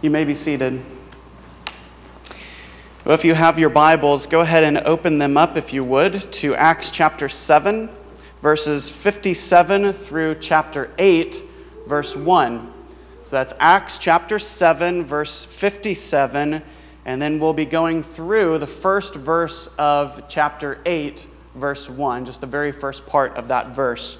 You may be seated. Well, if you have your Bibles, go ahead and open them up, if you would, to Acts chapter 7, verses 57 through chapter 8, verse 1. So that's Acts chapter 7, verse 57, and then we'll be going through the first verse of chapter 8, verse 1, just the very first part of that verse.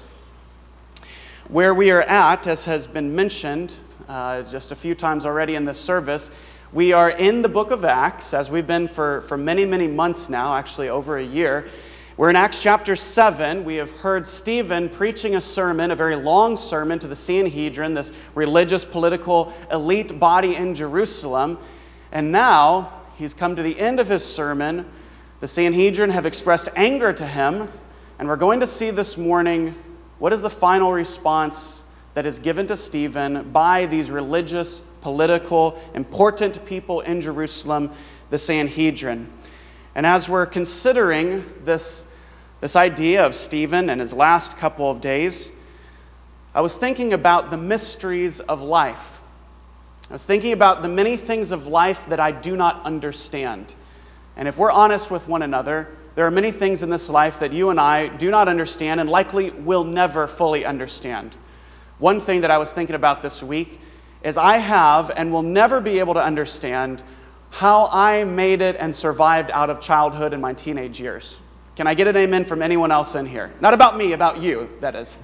Where we are at, as has been mentioned just a few times already in this service, we are in the book of Acts, as we've been for many, many months now, actually over a year. We're in Acts chapter 7. We have heard Stephen preaching a sermon, a very long sermon to the Sanhedrin, this religious, political, elite body in Jerusalem. And now he's come to the end of his sermon. The Sanhedrin have expressed anger to him, and we're going to see this morning what is the final response that is given to Stephen by these religious, political, important people in Jerusalem, the Sanhedrin. And as we're considering this idea of Stephen and his last couple of days, I was thinking about the mysteries of life. I was thinking about the many things of life that I do not understand. And if we're honest with one another, there are many things in this life that you and I do not understand and likely will never fully understand. One thing that I was thinking about this week is I have and will never be able to understand how I made it and survived out of childhood and my teenage years. Can I get an amen from anyone else in here? Not about me, about you, that is.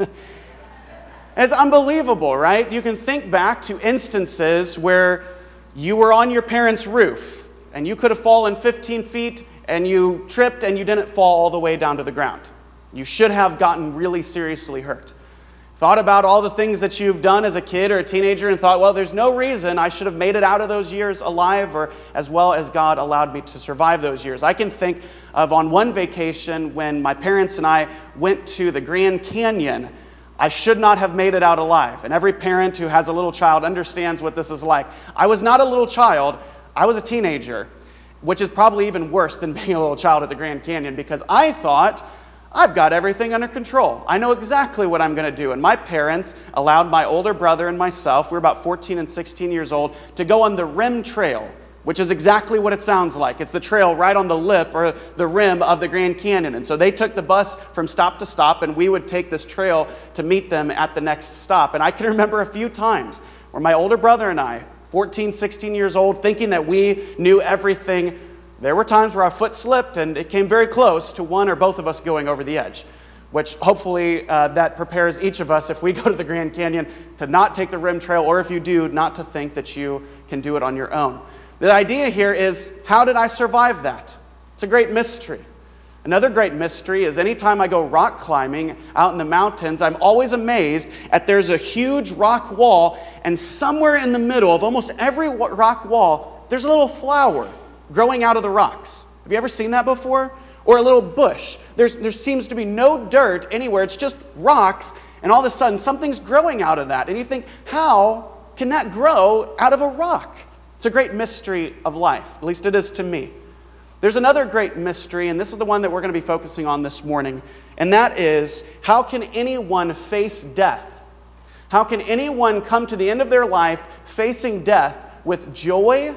It's unbelievable, right? You can think back to instances where you were on your parents' roof and you could have fallen 15 feet and you tripped and you didn't fall all the way down to the ground. You should have gotten really seriously hurt. Thought about all the things that you've done as a kid or a teenager and thought, well, there's no reason I should have made it out of those years alive, or as well as God allowed me to survive those years. I can think of on one vacation when my parents and I went to the Grand Canyon. I should not have made it out alive. And every parent who has a little child understands what this is like. I was not a little child. I was a teenager, which is probably even worse than being a little child at the Grand Canyon, because I thought, I've got everything under control. I know exactly what I'm going to do. And my parents allowed my older brother and myself, we were about 14 and 16 years old, to go on the rim trail, which is exactly what it sounds like. It's the trail right on the lip or the rim of the Grand Canyon. And so they took the bus from stop to stop, and we would take this trail to meet them at the next stop. And I can remember a few times where my older brother and I, 14, 16 years old, thinking that we knew everything. There were times where our foot slipped and it came very close to one or both of us going over the edge, which hopefully that prepares each of us, if we go to the Grand Canyon, to not take the rim trail, or if you do, not to think that you can do it on your own. The idea here is, how did I survive that? It's a great mystery. Another great mystery is anytime I go rock climbing out in the mountains, I'm always amazed at there's a huge rock wall, and somewhere in the middle of almost every rock wall, there's a little flower growing out of the rocks. Have you ever seen that before? Or a little bush. There seems to be no dirt anywhere. It's just rocks, and all of a sudden something's growing out of that. And you think, how can that grow out of a rock? It's a great mystery of life. At least it is to me. There's another great mystery, and this is the one that we're going to be focusing on this morning, and that is, how can anyone face death? How can anyone come to the end of their life facing death with joy,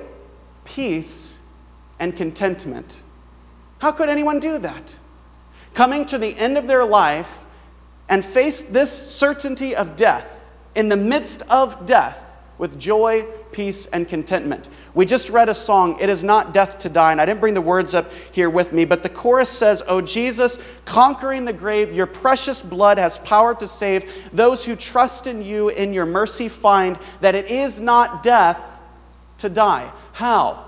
peace, and contentment? How could anyone do that? Coming to the end of their life and face this certainty of death in the midst of death with joy, peace, and contentment. We just read a song, It Is Not Death to Die, and I didn't bring the words up here with me, but the chorus says, "O Jesus, conquering the grave, your precious blood has power to save. Those who trust in you in your mercy find that it is not death to die." How?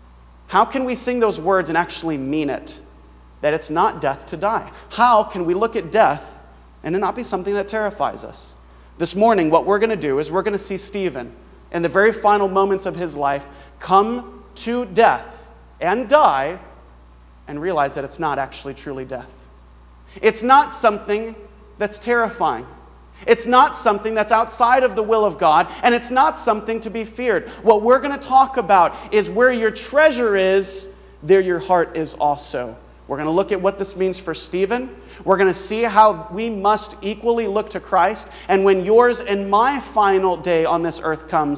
How can we sing those words and actually mean it? That it's not death to die. How can we look at death and it not be something that terrifies us? This morning, what we're going to do is we're going to see Stephen, in the very final moments of his life, come to death and die and realize that it's not actually truly death. It's not something that's terrifying. It's not something that's outside of the will of God, and it's not something to be feared. What we're going to talk about is where your treasure is, there your heart is also. We're going to look at what this means for Stephen. We're going to see how we must equally look to Christ. And when yours and my final day on this earth comes,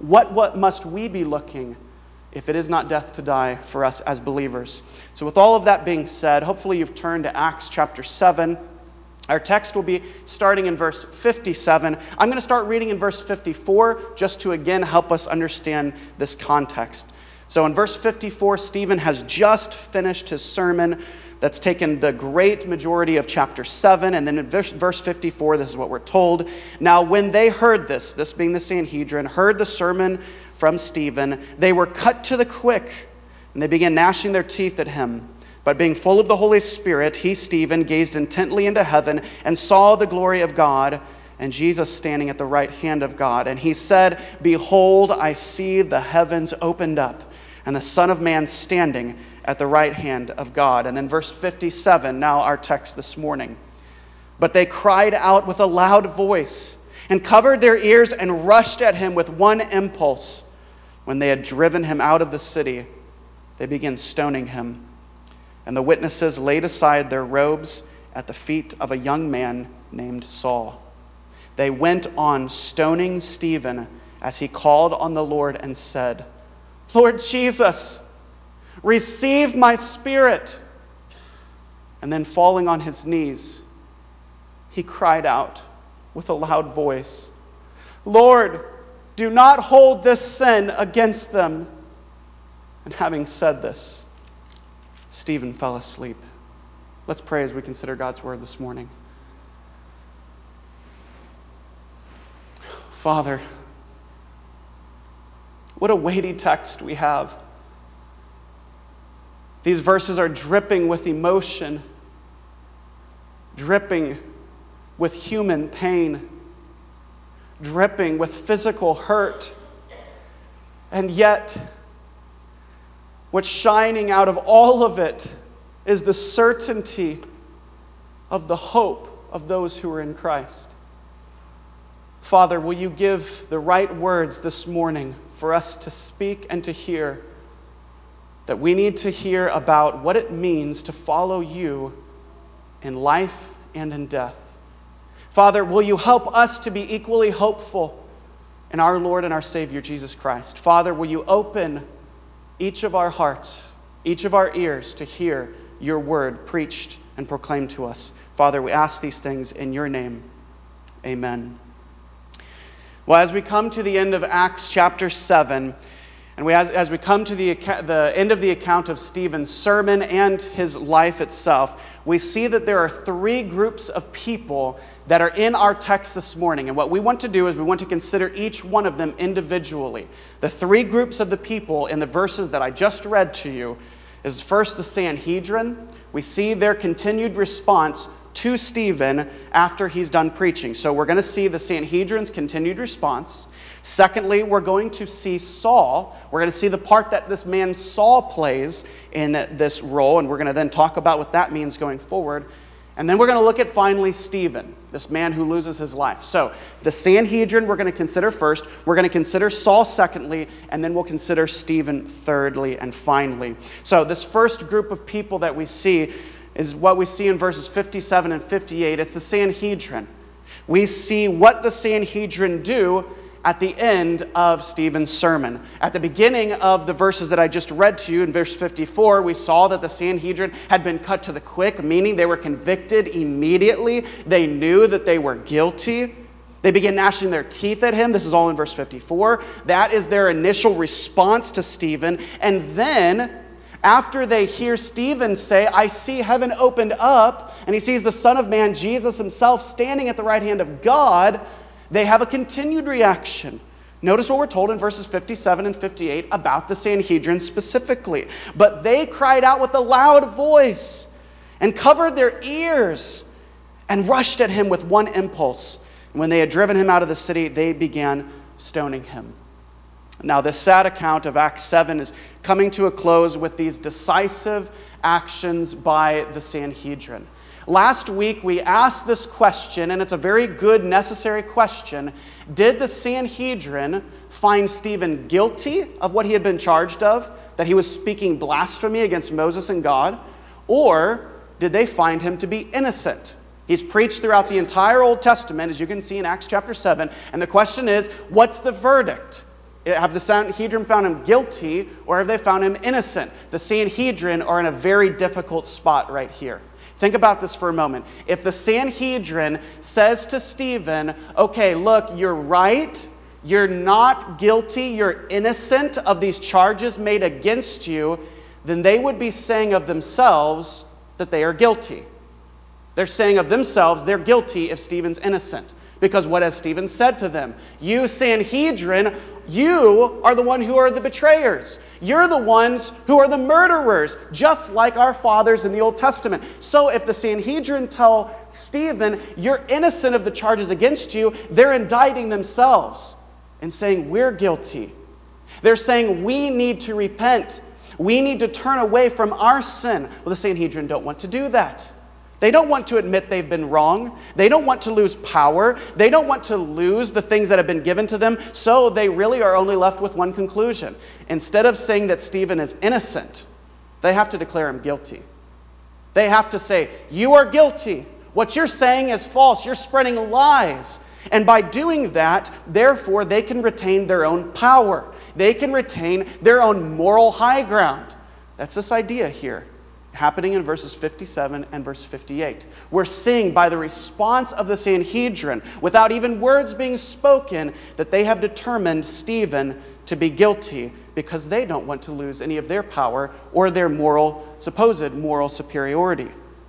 what must we be looking if it is not death to die for us as believers? So with all of that being said, hopefully you've turned to Acts chapter 7. Our text will be starting in verse 57. I'm going to start reading in verse 54 just to again help us understand this context. So in verse 54, Stephen has just finished his sermon that's taken the great majority of chapter 7. And then in verse 54, this is what we're told. Now when they heard this being the Sanhedrin, heard the sermon from Stephen, they were cut to the quick, and they began gnashing their teeth at him. But being full of the Holy Spirit, he, Stephen, gazed intently into heaven and saw the glory of God and Jesus standing at the right hand of God. And he said, Behold, I see the heavens opened up, and the Son of Man standing at the right hand of God. And then verse 57, now our text this morning. But they cried out with a loud voice and covered their ears and rushed at him with one impulse. When they had driven him out of the city, they began stoning him. And the witnesses laid aside their robes at the feet of a young man named Saul. They went on stoning Stephen as he called on the Lord and said, Lord Jesus, receive my spirit. And then falling on his knees, he cried out with a loud voice, Lord, do not hold this sin against them. And having said this, Stephen fell asleep. Let's pray as we consider God's word this morning. Father, what a weighty text we have. These verses are dripping with emotion, dripping with human pain, dripping with physical hurt. And yet, what's shining out of all of it is the certainty of the hope of those who are in Christ. Father, will you give the right words this morning for us to speak and to hear, that we need to hear about what it means to follow you in life and in death. Father, will you help us to be equally hopeful in our Lord and our Savior, Jesus Christ? Father, will you open each of our hearts, each of our ears to hear your word preached and proclaimed to us? Father, we ask these things in your name. Amen. Well, as we come to the end of Acts chapter 7, and as we come to the end of the account of Stephen's sermon and his life itself, we see that there are three groups of people that are in our text this morning. And what we want to do is we want to consider each one of them individually. The three groups of the people in the verses that I just read to you is first the Sanhedrin. We see their continued response to Stephen after he's done preaching. So we're going to see the Sanhedrin's continued response. Secondly, we're going to see Saul. We're going to see the part that this man Saul plays in this role, and we're going to then talk about what that means going forward. And then we're going to look at finally Stephen, this man who loses his life. So the Sanhedrin we're going to consider first. We're going to consider Saul secondly, and then we'll consider Stephen thirdly and finally. So this first group of people that we see is what we see in verses 57 and 58. It's the Sanhedrin. We see what the Sanhedrin do at the end of Stephen's sermon. At the beginning of the verses that I just read to you in verse 54, we saw that the Sanhedrin had been cut to the quick, meaning they were convicted immediately. They knew that they were guilty. They began gnashing their teeth at him. This is all in verse 54. That is their initial response to Stephen. And then, after they hear Stephen say, I see heaven opened up, and he sees the Son of Man, Jesus himself, standing at the right hand of God, they have a continued reaction. Notice what we're told in verses 57 and 58 about the Sanhedrin specifically. But they cried out with a loud voice and covered their ears and rushed at him with one impulse. And when they had driven him out of the city, they began stoning him. Now, this sad account of Acts 7 is coming to a close with these decisive actions by the Sanhedrin. Last week, we asked this question, and it's a very good, necessary question. Did the Sanhedrin find Stephen guilty of what he had been charged of, that he was speaking blasphemy against Moses and God? Or did they find him to be innocent? He's preached throughout the entire Old Testament, as you can see in Acts chapter 7. And the question is, what's the verdict? Have the Sanhedrin found him guilty, or have they found him innocent? The Sanhedrin are in a very difficult spot right here. Think about this for a moment. If the Sanhedrin says to Stephen, okay, look, you're right, you're not guilty, you're innocent of these charges made against you, then they would be saying of themselves that they are guilty. They're saying of themselves they're guilty if Stephen's innocent. Because what has Stephen said to them? You, Sanhedrin, you are the one who are the betrayers. You're the ones who are the murderers, just like our fathers in the Old Testament. So if the Sanhedrin tell Stephen, you're innocent of the charges against you, they're indicting themselves and saying, we're guilty. They're saying, we need to repent. We need to turn away from our sin. Well, the Sanhedrin don't want to do that. They don't want to admit they've been wrong. They don't want to lose power. They don't want to lose the things that have been given to them. So they really are only left with one conclusion. Instead of saying that Stephen is innocent, they have to declare him guilty. They have to say, you are guilty. What you're saying is false. You're spreading lies. And by doing that, therefore, they can retain their own power. They can retain their own moral high ground. That's this idea here, happening in verses 57 and verse 58. We're seeing by the response of the Sanhedrin, without even words being spoken, that they have determined Stephen to be guilty because they don't want to lose any of their power or their supposed moral superiority.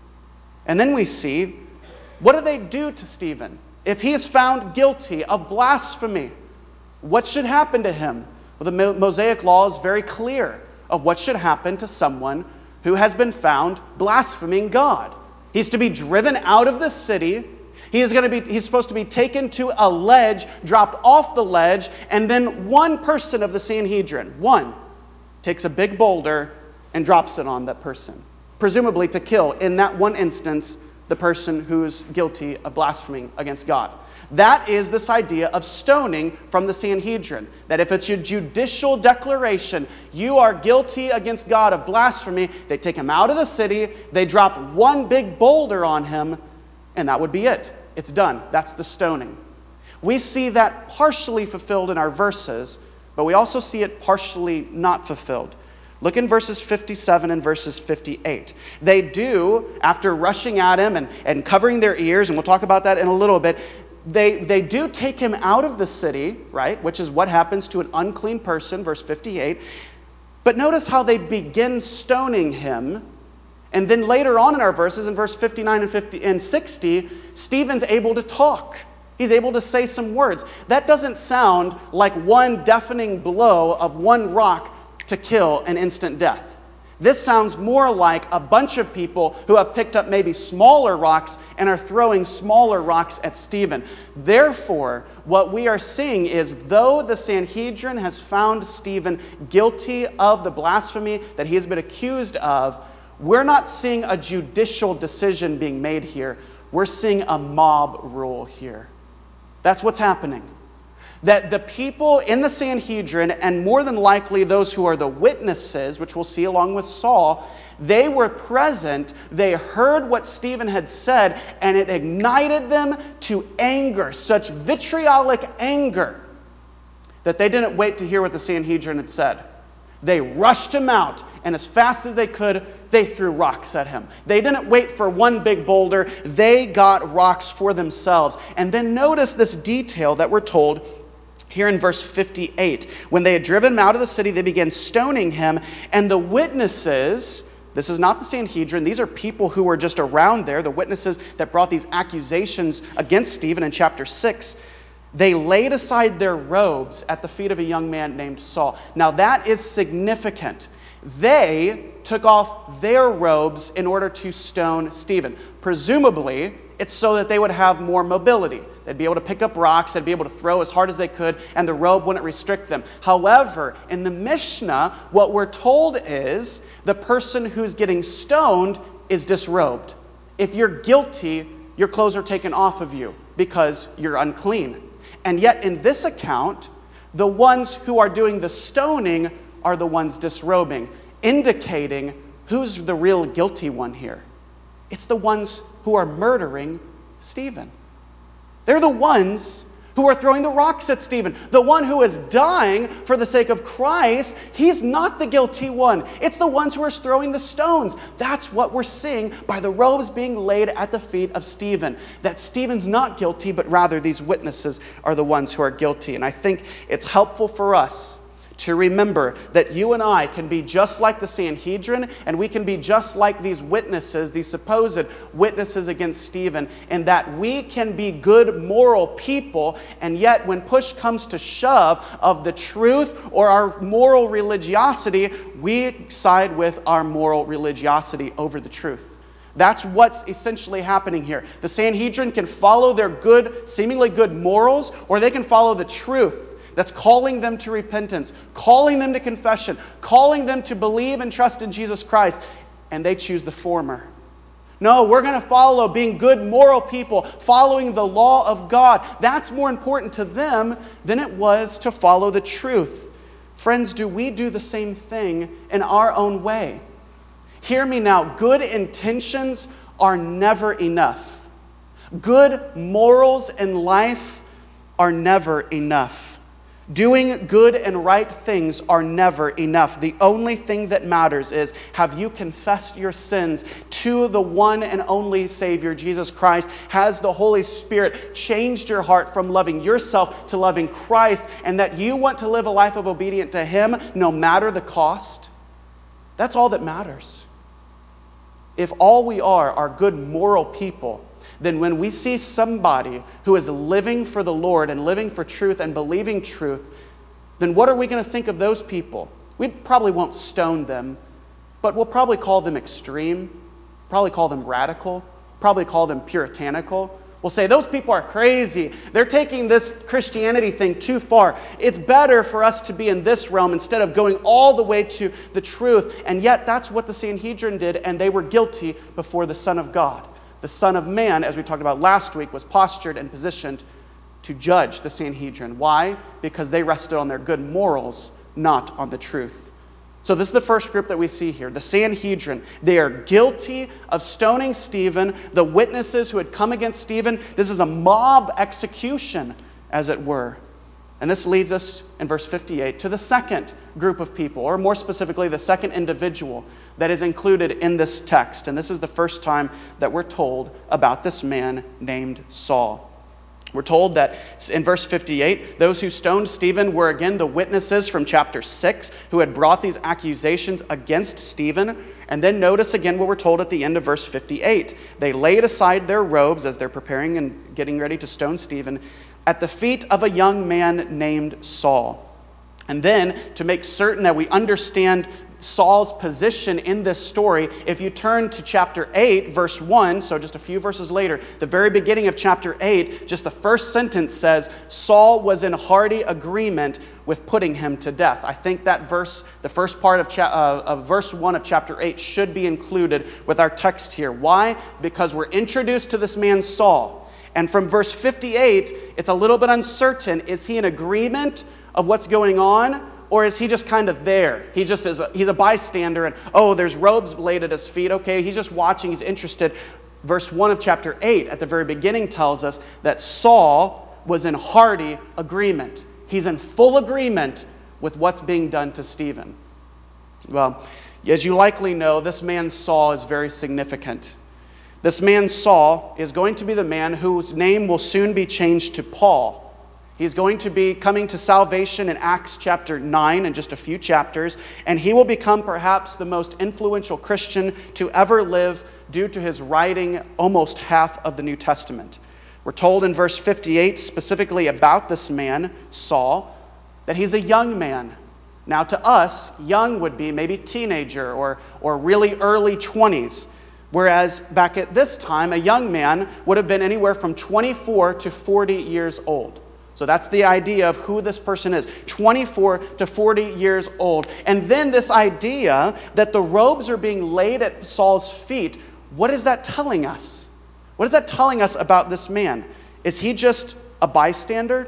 And then we see, what do they do to Stephen? If he is found guilty of blasphemy, what should happen to him? Well, the Mosaic law is very clear of what should happen to someone who has been found blaspheming God. He's to be driven out of the city. He's supposed to be taken to a ledge, dropped off the ledge, and then one person of the Sanhedrin, takes a big boulder and drops it on that person, presumably to kill, in that one instance, the person who's guilty of blaspheming against God. That is this idea of stoning from the Sanhedrin. That if it's a judicial declaration, you are guilty against God of blasphemy, they take him out of the city, they drop one big boulder on him, and that would be it. It's done. That's the stoning. We see that partially fulfilled in our verses, but we also see it partially not fulfilled. Look in verses 57 and verses 58. They do, after rushing at him and covering their ears, and we'll talk about that in a little bit, they do take him out of the city, right? Which is what happens to an unclean person, verse 58. But notice how they begin stoning him. And then later on in our verses, in verse 59 and 60, Stephen's able to talk. He's able to say some words. That doesn't sound like one deafening blow of one rock to kill an instant death. This sounds more like a bunch of people who have picked up maybe smaller rocks and are throwing smaller rocks at Stephen. Therefore, what we are seeing is, though the Sanhedrin has found Stephen guilty of the blasphemy that he has been accused of, we're not seeing a judicial decision being made here. We're seeing a mob rule here. That's what's happening. That the people in the Sanhedrin, and more than likely those who are the witnesses, which we'll see along with Saul, they were present, they heard what Stephen had said, and it ignited them to anger, such vitriolic anger, that they didn't wait to hear what the Sanhedrin had said. They rushed him out, and as fast as they could, they threw rocks at him. They didn't wait for one big boulder, they got rocks for themselves. And then notice this detail that we're told here in verse 58. When they had driven him out of the city, they began stoning him, and the witnesses, this is not the Sanhedrin, these are people who were just around there, the witnesses that brought these accusations against Stephen in chapter 6, they laid aside their robes at the feet of a young man named Saul. Now that is significant. They took off their robes in order to stone Stephen. Presumably, it's so that they would have more mobility. They'd be able to pick up rocks, they'd be able to throw as hard as they could, and the robe wouldn't restrict them. However, in the Mishnah, what we're told is the person who's getting stoned is disrobed. If you're guilty, your clothes are taken off of you because you're unclean. And yet in this account, the ones who are doing the stoning are the ones disrobing, indicating who's the real guilty one here. It's the ones who are murdering Stephen. They're the ones who are throwing the rocks at Stephen. The one who is dying for the sake of Christ, he's not the guilty one. It's the ones who are throwing the stones. That's what we're seeing by the robes being laid at the feet of Stephen. That Stephen's not guilty, but rather these witnesses are the ones who are guilty. And I think it's helpful for us to remember that you and I can be just like the Sanhedrin, and we can be just like these witnesses, these supposed witnesses against Stephen, and that we can be good moral people, and yet when push comes to shove of the truth or our moral religiosity, we side with our moral religiosity over the truth. That's what's essentially happening here. The Sanhedrin can follow their good, seemingly good morals, or they can follow the truth that's calling them to repentance, calling them to confession, calling them to believe and trust in Jesus Christ, and they choose the former. No, we're going to follow being good moral people, following the law of God. That's more important to them than it was to follow the truth. Friends, do we do the same thing in our own way? Hear me now, good intentions are never enough. Good morals in life are never enough. Doing good and right things are never enough. The only thing that matters is, have you confessed your sins to the one and only Savior, Jesus Christ? Has the Holy Spirit changed your heart from loving yourself to loving Christ, and that you want to live a life of obedience to Him no matter the cost? That's all that matters. If all we are good moral people, then when we see somebody who is living for the Lord and living for truth and believing truth, then what are we going to think of those people? We probably won't stone them, but we'll probably call them extreme, probably call them radical, probably call them puritanical. We'll say, those people are crazy. They're taking this Christianity thing too far. It's better for us to be in this realm instead of going all the way to the truth. And yet that's what the Sanhedrin did, and they were guilty before the Son of God. The Son of Man, as we talked about last week, was postured and positioned to judge the Sanhedrin. Why? Because they rested on their good morals, not on the truth. So this is the first group that we see here, the Sanhedrin. They are guilty of stoning Stephen, the witnesses who had come against Stephen. This is a mob execution, as it were. And this leads us, in verse 58, to the second group of people, or more specifically, the second individual that is included in this text. And this is the first time that we're told about this man named Saul. We're told that in verse 58, those who stoned Stephen were again the witnesses from chapter 6 who had brought these accusations against Stephen. And then notice again what we're told at the end of verse 58. They laid aside their robes as they're preparing and getting ready to stone Stephen at the feet of a young man named Saul. And then, to make certain that we understand Saul's position in this story, if you turn to chapter 8, verse 1, so just a few verses later, the very beginning of chapter 8, just the first sentence says, Saul was in hearty agreement with putting him to death. I think that verse, the first part of verse 1 of chapter 8 should be included with our text here. Why? Because we're introduced to this man Saul. And from verse 58, it's a little bit uncertain. Is he in agreement of what's going on? Or is he just kind of there? He's a bystander, and there's robes laid at his feet. Okay, he's just watching, he's interested. Verse 1 of chapter 8 at the very beginning tells us that Saul was in hearty agreement. He's in full agreement with what's being done to Stephen. Well, as you likely know, this man Saul is very significant. This man Saul is going to be the man whose name will soon be changed to Paul. He's going to be coming to salvation in Acts chapter 9 in just a few chapters, and he will become perhaps the most influential Christian to ever live due to his writing almost half of the New Testament. We're told in verse 58 specifically about this man, Saul, that he's a young man. Now to us, young would be maybe teenager or really early 20s. Whereas back at this time, a young man would have been anywhere from 24 to 40 years old. So that's the idea of who this person is, 24 to 40 years old. And then this idea that the robes are being laid at Saul's feet, what is that telling us? What is that telling us about this man? Is he just a bystander?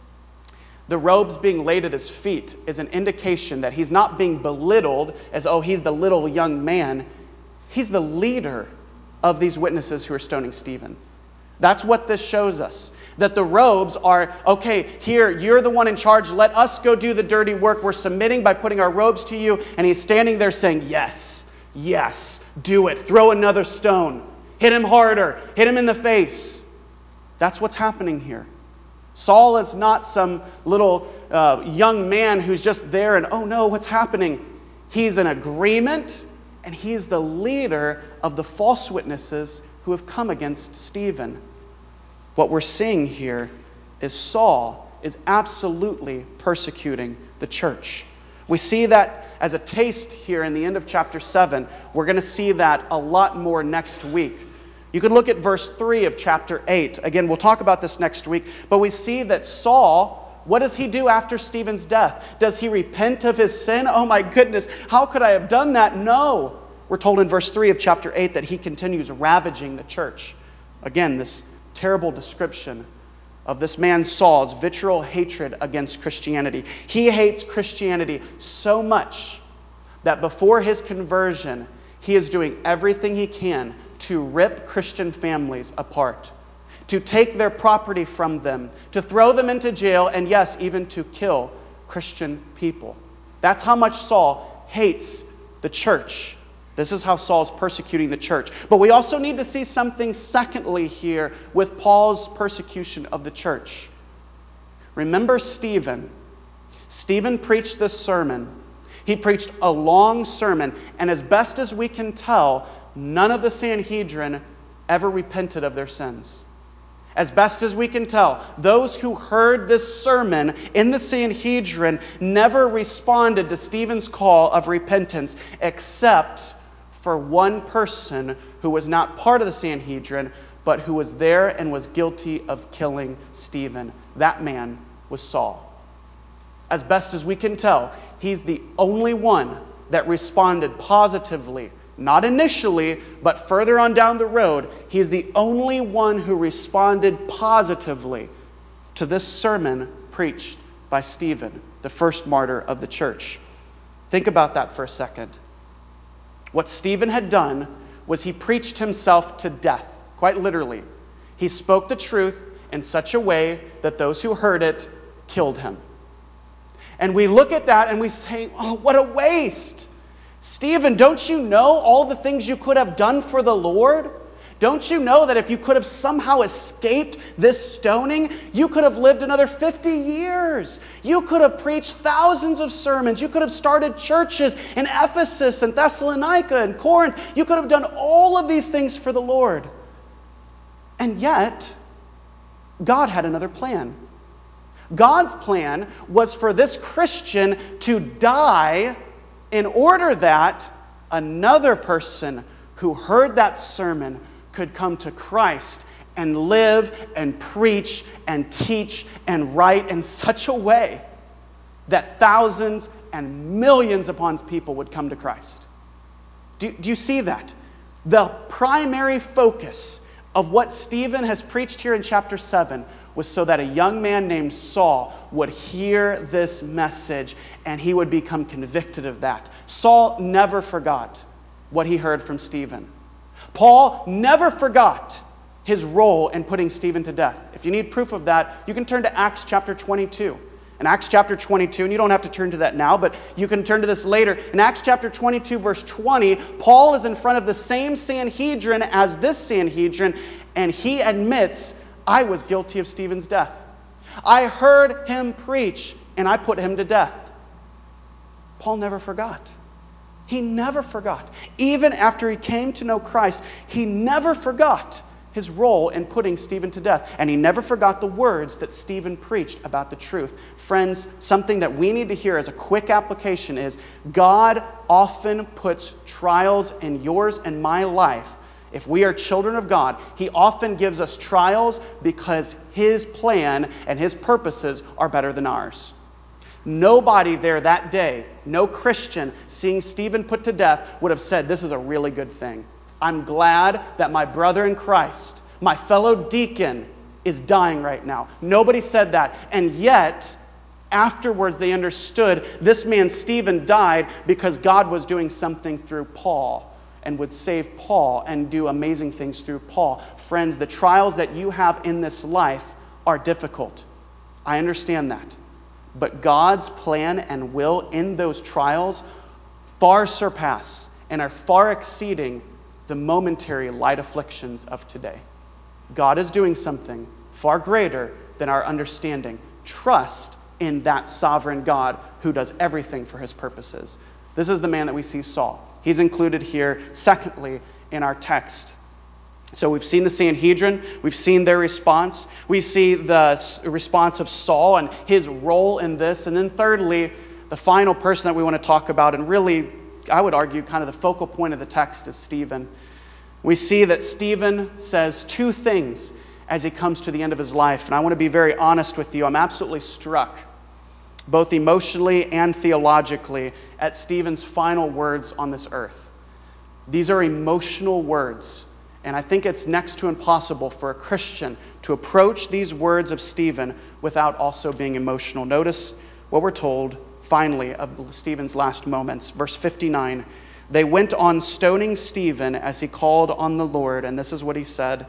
The robes being laid at his feet is an indication that he's not being belittled as, he's the little young man. He's the leader of these witnesses who are stoning Stephen. That's what this shows us. That the robes are, okay, here, you're the one in charge. Let us go do the dirty work. We're submitting by putting our robes to you. And he's standing there saying, yes, yes, do it. Throw another stone. Hit him harder. Hit him in the face. That's what's happening here. Saul is not some little young man who's just there and, oh no, what's happening? He's in agreement, and he's the leader of the false witnesses who have come against Stephen. What we're seeing here is Saul is absolutely persecuting the church. We see that as a taste here in the end of chapter 7. We're going to see that a lot more next week. You can look at verse 3 of chapter 8. Again, we'll talk about this next week. But we see that Saul, what does he do after Stephen's death? Does he repent of his sin? Oh my goodness, how could I have done that? No. We're told in verse 3 of chapter 8 that he continues ravaging the church. Again, this terrible description of this man Saul's vitriol hatred against Christianity. He hates Christianity so much that before his conversion, he is doing everything he can to rip Christian families apart, to take their property from them, to throw them into jail, and yes, even to kill Christian people. That's how much Saul hates the church. This is how Saul's persecuting the church. But we also need to see something secondly here with Paul's persecution of the church. Remember Stephen. Stephen preached this sermon. He preached a long sermon, and as best as we can tell, none of the Sanhedrin ever repented of their sins. As best as we can tell, those who heard this sermon in the Sanhedrin never responded to Stephen's call of repentance, except for one person who was not part of the Sanhedrin, but who was there and was guilty of killing Stephen. That man was Saul. As best as we can tell, he's the only one that responded positively. Not initially, but further on down the road, he's the only one who responded positively to this sermon preached by Stephen, the first martyr of the church. Think about that for a second. What Stephen had done was he preached himself to death, quite literally. He spoke the truth in such a way that those who heard it killed him. And we look at that and we say, oh, what a waste. Stephen, don't you know all the things you could have done for the Lord? Don't you know that if you could have somehow escaped this stoning, you could have lived another 50 years? You could have preached thousands of sermons. You could have started churches in Ephesus and Thessalonica and Corinth. You could have done all of these things for the Lord. And yet, God had another plan. God's plan was for this Christian to die in order that another person who heard that sermon could come to Christ and live and preach and teach and write in such a way that thousands and millions upon people would come to Christ. Do you see that? The primary focus of what Stephen has preached here in chapter 7 was so that a young man named Saul would hear this message and he would become convicted of that. Saul never forgot what he heard from Stephen. Paul never forgot his role in putting Stephen to death. If you need proof of that, you can turn to Acts chapter 22. In Acts chapter 22, and you don't have to turn to that now, but you can turn to this later. In Acts chapter 22, verse 20, Paul is in front of the same Sanhedrin as this Sanhedrin, and he admits, I was guilty of Stephen's death. I heard him preach, and I put him to death. Paul never forgot. He never forgot. Even after he came to know Christ, he never forgot his role in putting Stephen to death. And he never forgot the words that Stephen preached about the truth. Friends, something that we need to hear as a quick application is God often puts trials in yours and my life. If we are children of God, He often gives us trials because His plan and His purposes are better than ours. Nobody there that day, no Christian, seeing Stephen put to death would have said, this is a really good thing. I'm glad that my brother in Christ, my fellow deacon, is dying right now. Nobody said that. And yet, afterwards they understood this man Stephen died because God was doing something through Paul and would save Paul and do amazing things through Paul. friends, the trials that you have in this life are difficult. I understand that. But God's plan and will in those trials far surpass and are far exceeding the momentary light afflictions of today. God is doing something far greater than our understanding. Trust in that sovereign God who does everything for his purposes. This is the man that we see, Saul. He's included here, secondly, in our text. So we've seen the Sanhedrin, we've seen their response, we see the response of Saul and his role in this, and then thirdly, the final person that we want to talk about, and really, I would argue, kind of the focal point of the text is Stephen. We see that Stephen says two things as he comes to the end of his life, and I want to be very honest with you. I'm absolutely struck, both emotionally and theologically, at Stephen's final words on this earth. These are emotional words. And I think it's next to impossible for a Christian to approach these words of Stephen without also being emotional. Notice what we're told, finally, of Stephen's last moments. Verse 59, they went on stoning Stephen as he called on the Lord. And this is what he said,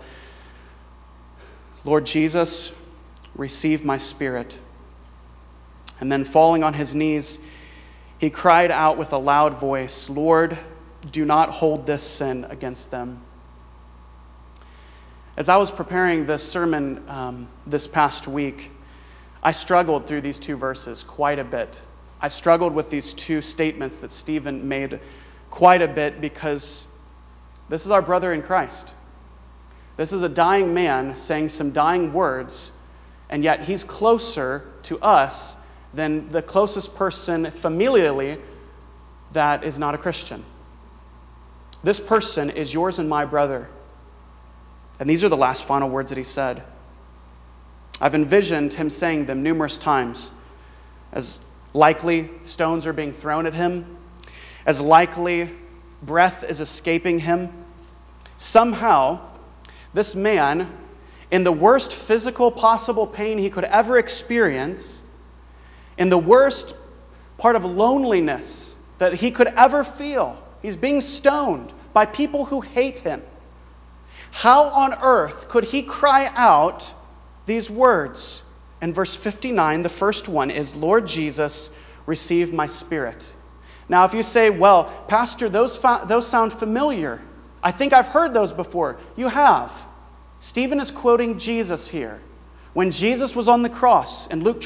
Lord Jesus, receive my spirit. And then falling on his knees, he cried out with a loud voice, Lord, do not hold this sin against them. As I was preparing this sermon this past week, I struggled through these two verses quite a bit. I struggled with these two statements that Stephen made quite a bit because this is our brother in Christ. This is a dying man saying some dying words, and yet he's closer to us than the closest person familially that is not a Christian. This person is yours and my brother. And these are the last final words that he said. I've envisioned him saying them numerous times. As likely stones are being thrown at him, as likely breath is escaping him. Somehow, this man, in the worst physical possible pain he could ever experience, in the worst part of loneliness that he could ever feel, he's being stoned by people who hate him. How on earth could he cry out these words? In verse 59, the first one is, Lord Jesus, receive my spirit. Now, if you say, well, Pastor, those sound familiar. I think I've heard those before. You have. Stephen is quoting Jesus here. When Jesus was on the cross, in Luke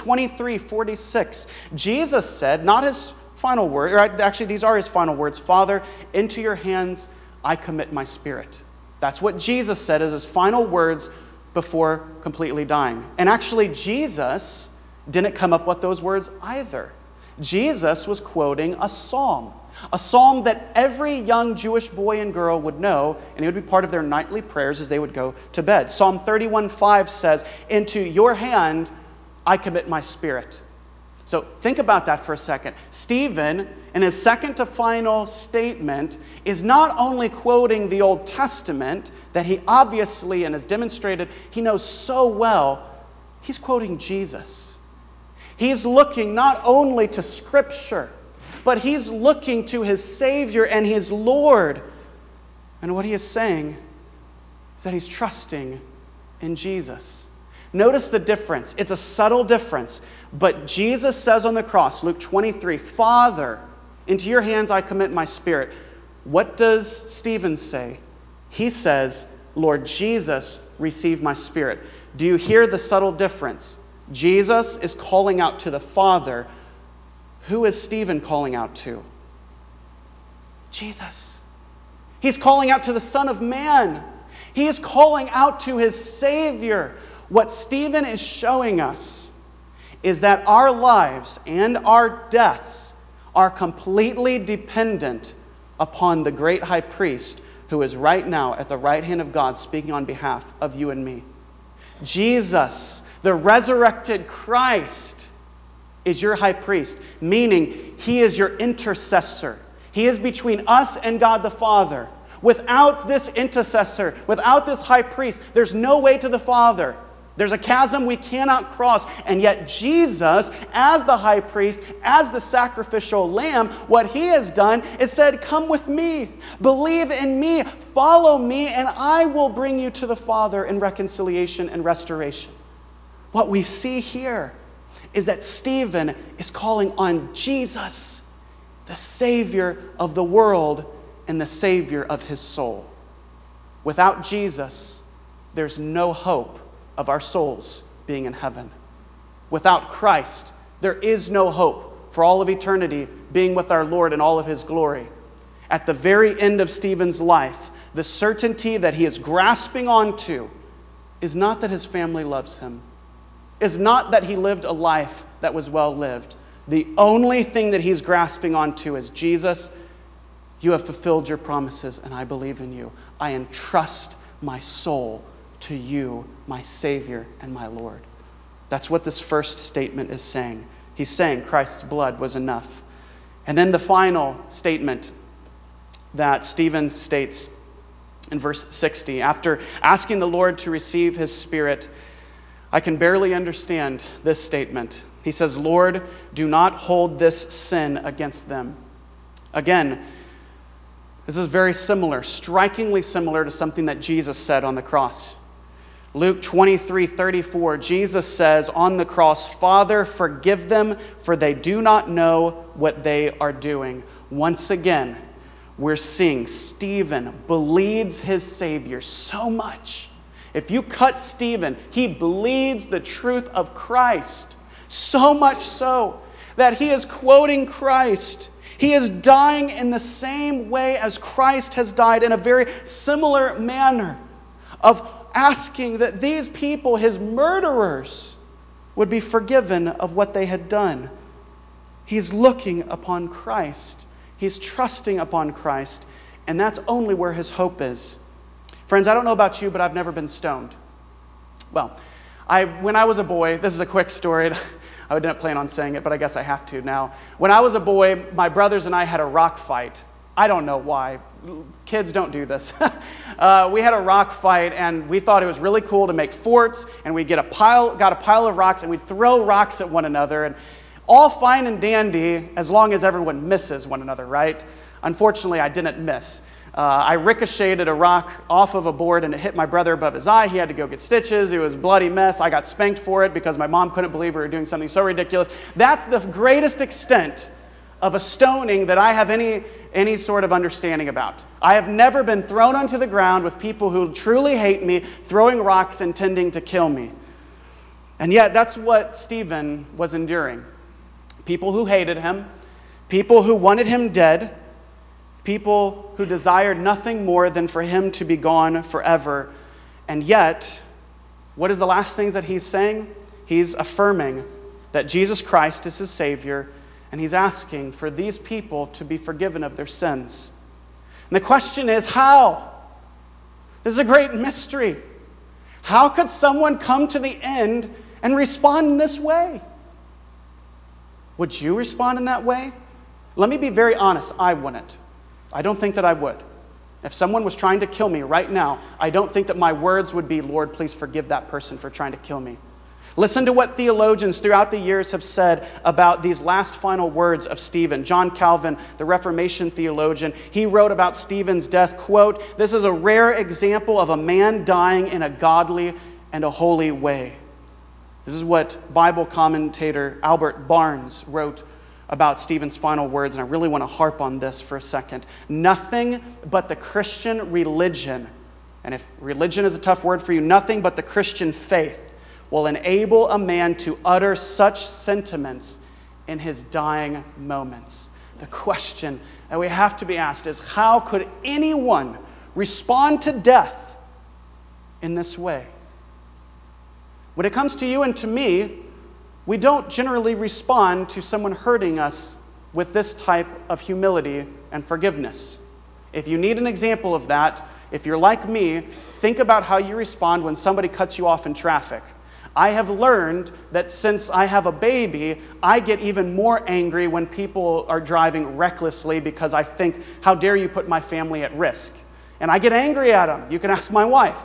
23:46, Jesus said, not his final word, or actually these are his final words, Father, into your hands I commit my spirit. That's what Jesus said as his final words before completely dying. And actually, Jesus didn't come up with those words either. Jesus was quoting a psalm that every young Jewish boy and girl would know, and it would be part of their nightly prayers as they would go to bed. Psalm 31:5 says, into your hand I commit my spirit. So think about that for a second. Stephen, in his second to final statement, is not only quoting the Old Testament that he obviously and has demonstrated he knows so well, he's quoting Jesus. He's looking not only to Scripture, but he's looking to his Savior and his Lord. And what he is saying is that he's trusting in Jesus. Notice the difference. It's a subtle difference. But Jesus says on the cross, Luke 23, Father, into your hands I commit my spirit. What does Stephen say? He says, Lord Jesus, receive my spirit. Do you hear the subtle difference? Jesus is calling out to the Father. Who is Stephen calling out to? Jesus. He's calling out to the Son of Man. He is calling out to his Savior. What Stephen is showing us is that our lives and our deaths are completely dependent upon the great high priest who is right now at the right hand of God speaking on behalf of you and me. Jesus, the resurrected Christ, is your high priest, meaning he is your intercessor. He is between us and God the Father. Without this intercessor, without this high priest, there's no way to the Father. There's a chasm we cannot cross. And yet Jesus, as the high priest, as the sacrificial lamb, what he has done is said, come with me, believe in me, follow me, and I will bring you to the Father in reconciliation and restoration. What we see here is that Stephen is calling on Jesus, the Savior of the world and the Savior of his soul. Without Jesus, there's no hope of our souls being in heaven. Without Christ, there is no hope for all of eternity being with our Lord in all of his glory. At the very end of Stephen's life, the certainty that he is grasping onto is not that his family loves him, is not that he lived a life that was well lived. The only thing that he's grasping onto is, Jesus, you have fulfilled your promises, and I believe in you. I entrust my soul to you, my Savior and my Lord. That's what this first statement is saying. He's saying Christ's blood was enough. And then the final statement that Stephen states in verse 60, after asking the Lord to receive his Spirit, I can barely understand this statement. He says, Lord, do not hold this sin against them. Again, this is very similar, strikingly similar to something that Jesus said on the cross. Luke 23:34, Jesus says on the cross, Father, forgive them, for they do not know what they are doing. Once again, we're seeing Stephen bleeds his Savior so much. If you cut Stephen, he bleeds the truth of Christ, so much so that he is quoting Christ. He is dying in the same way as Christ has died, in a very similar manner of asking that these people, his murderers, would be forgiven of what they had done. He's looking upon Christ. He's trusting upon Christ. And that's only where his hope is. Friends, I don't know about you, but I've never been stoned. Well, when I was a boy, this is a quick story. I didn't plan on saying it, but I guess I have to now. When I was a boy, my brothers and I had a rock fight. I don't know why. Kids don't do this. We had a rock fight, and we thought it was really cool to make forts, and we'd got a pile of rocks, and we'd throw rocks at one another, and all fine and dandy as long as everyone misses one another, right? Unfortunately, I didn't miss. I ricocheted a rock off of a board, and it hit my brother above his eye. He had to go get stitches. It was a bloody mess. I got spanked for it because my mom couldn't believe we were doing something so ridiculous. That's the greatest extent of a stoning that I have any sort of understanding about. I have never been thrown onto the ground with people who truly hate me, throwing rocks intending to kill me. And yet, that's what Stephen was enduring. People who hated him, people who wanted him dead, people who desired nothing more than for him to be gone forever. And yet, what is the last things that he's saying? He's affirming that Jesus Christ is his Savior, and he's asking for these people to be forgiven of their sins. And the question is, how? This is a great mystery. How could someone come to the end and respond in this way? Would you respond in that way? Let me be very honest, I wouldn't. I don't think that I would. If someone was trying to kill me right now, I don't think that my words would be, Lord, please forgive that person for trying to kill me. Listen to what theologians throughout the years have said about these last final words of Stephen. John Calvin, the Reformation theologian, he wrote about Stephen's death, quote, "This is a rare example of a man dying in a godly and a holy way." This is what Bible commentator Albert Barnes wrote about Stephen's final words, and I really want to harp on this for a second. Nothing but the Christian religion, and if religion is a tough word for you, nothing but the Christian faith will enable a man to utter such sentiments in his dying moments. The question that we have to be asked is, how could anyone respond to death in this way? When it comes to you and to me, we don't generally respond to someone hurting us with this type of humility and forgiveness. If you need an example of that, if you're like me, think about how you respond when somebody cuts you off in traffic. I have learned that since I have a baby, I get even more angry when people are driving recklessly because I think, how dare you put my family at risk? And I get angry at them. You can ask my wife.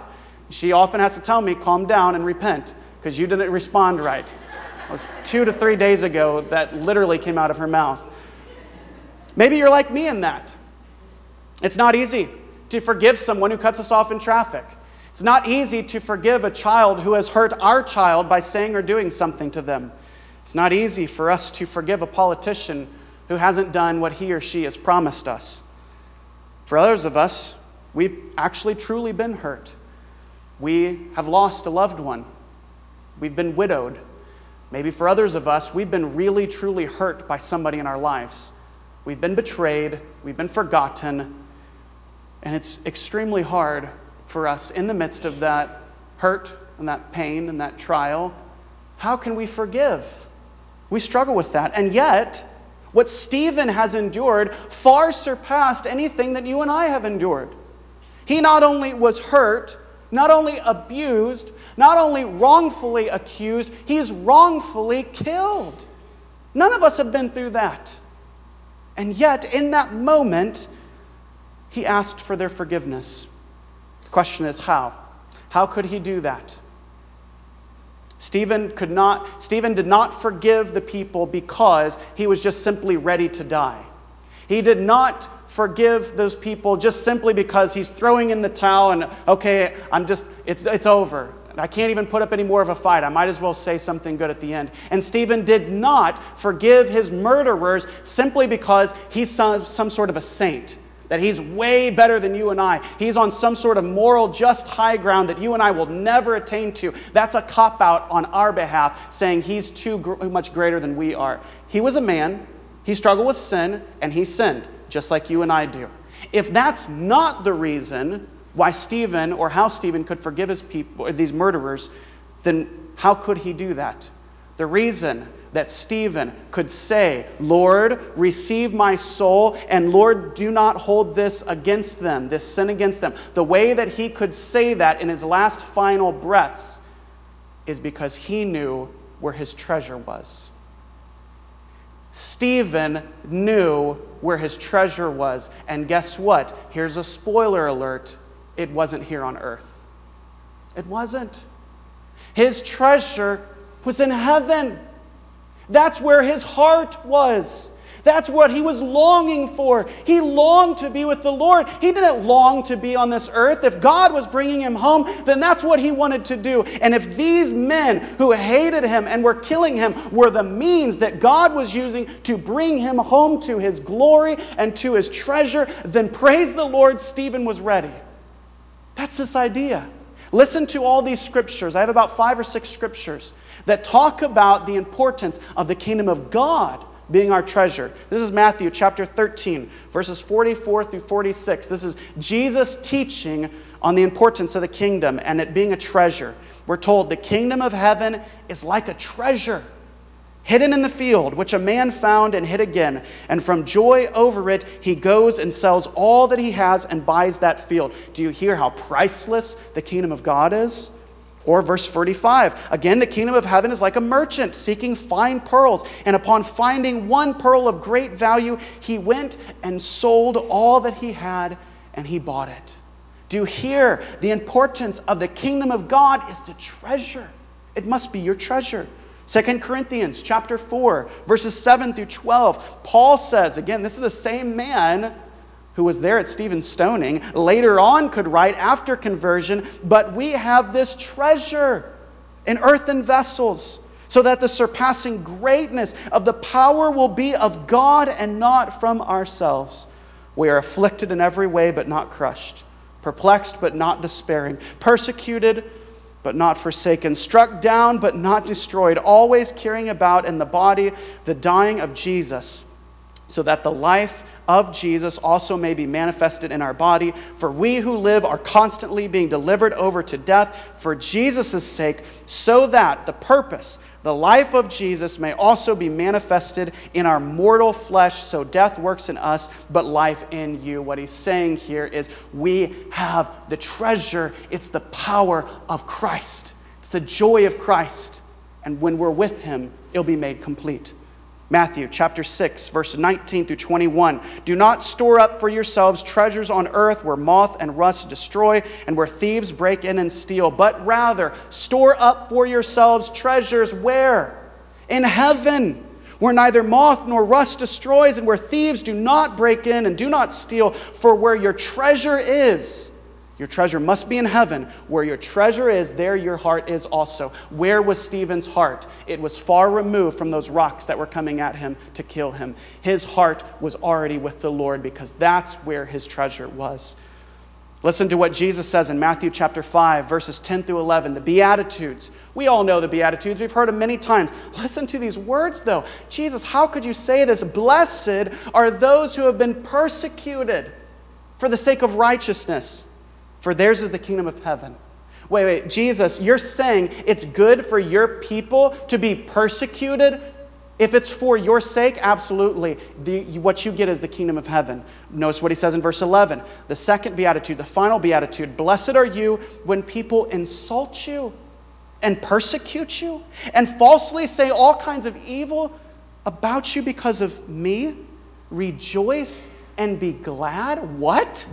She often has to tell me, calm down and repent, because you didn't respond right. It was 2 to 3 days ago that literally came out of her mouth. Maybe you're like me in that. It's not easy to forgive someone who cuts us off in traffic. It's not easy to forgive a child who has hurt our child by saying or doing something to them. It's not easy for us to forgive a politician who hasn't done what he or she has promised us. For others of us, we've actually truly been hurt. We have lost a loved one. We've been widowed. Maybe for others of us, we've been really, truly hurt by somebody in our lives. We've been betrayed. We've been forgotten. And it's extremely hard for us in the midst of that hurt and that pain and that trial. How can we forgive? We struggle with that. And yet, what Stephen has endured far surpassed anything that you and I have endured. He not only was hurt, not only abused, not only wrongfully accused, he's wrongfully killed. None of us have been through that. And yet, in that moment, he asked for their forgiveness. The question is, how? How could he do that? Stephen did not forgive the people because he was just simply ready to die. He did not forgive those people just simply because he's throwing in the towel and, okay, it's over. I can't even put up any more of a fight. I might as well say something good at the end. And Stephen did not forgive his murderers simply because he's some sort of a saint, that he's way better than you and I. He's on some sort of moral, just high ground that you and I will never attain to. That's a cop-out on our behalf, saying he's too much greater than we are. He was a man, he struggled with sin, and he sinned, just like you and I do. If that's not the reason why Stephen, or how Stephen could forgive his people, or these murderers, then how could he do that? The reason that Stephen could say, Lord, receive my soul, and Lord, do not hold this against them, this sin against them. The way that he could say that in his last final breaths is because he knew where his treasure was. Stephen knew where his treasure was. And guess what? Here's a spoiler alert. It wasn't here on earth. It wasn't. His treasure was in heaven. That's where his heart was. That's what he was longing for. He longed to be with the Lord. He didn't long to be on this earth. If God was bringing him home, then that's what he wanted to do. And if these men who hated him and were killing him were the means that God was using to bring him home to his glory and to his treasure, then praise the Lord, Stephen was ready. That's this idea. Listen to all these scriptures. I have about 5 or 6 scriptures that talk about the importance of the kingdom of God being our treasure. This is Matthew chapter 13, verses 44 through 46. This is Jesus teaching on the importance of the kingdom and it being a treasure. We're told the kingdom of heaven is like a treasure hidden in the field, which a man found and hid again. And from joy over it, he goes and sells all that he has and buys that field. Do you hear how priceless the kingdom of God is? Or verse 45, again, the kingdom of heaven is like a merchant seeking fine pearls. And upon finding one pearl of great value, he went and sold all that he had and he bought it. Do you hear the importance of the kingdom of God is the treasure? It must be your treasure. 2 Corinthians chapter 4, verses 7 through 12. Paul says, again, this is the same man who was there at Stephen's stoning, later on could write after conversion, but we have this treasure in earthen vessels, so that the surpassing greatness of the power will be of God and not from ourselves. We are afflicted in every way, but not crushed, perplexed, but not despairing, persecuted, but not forsaken, struck down, but not destroyed, always carrying about in the body the dying of Jesus, so that the life of Jesus also may be manifested in our body. For we who live are constantly being delivered over to death for Jesus' sake, so that the purpose, the life of Jesus, may also be manifested in our mortal flesh. So death works in us, but life in you. What he's saying here is we have the treasure. It's the power of Christ. It's the joy of Christ. And when we're with him, it'll be made complete. Matthew chapter 6, verse 19 through 21. Do not store up for yourselves treasures on earth where moth and rust destroy and where thieves break in and steal, but rather store up for yourselves treasures where? In heaven, where neither moth nor rust destroys and where thieves do not break in and do not steal. For where your treasure is, your treasure must be in heaven. Where your treasure is, there your heart is also. Where was Stephen's heart? It was far removed from those rocks that were coming at him to kill him. His heart was already with the Lord because that's where his treasure was. Listen to what Jesus says in Matthew chapter 5, verses 10 through 11, the Beatitudes. We all know the Beatitudes. We've heard them many times. Listen to these words, though. Jesus, how could you say this? Blessed are those who have been persecuted for the sake of righteousness, for theirs is the kingdom of heaven. Wait, Jesus, you're saying it's good for your people to be persecuted? If it's for your sake, absolutely. What you get is the kingdom of heaven. Notice what he says in verse 11. The second beatitude, the final beatitude. Blessed are you when people insult you and persecute you and falsely say all kinds of evil about you because of me. Rejoice and be glad. What?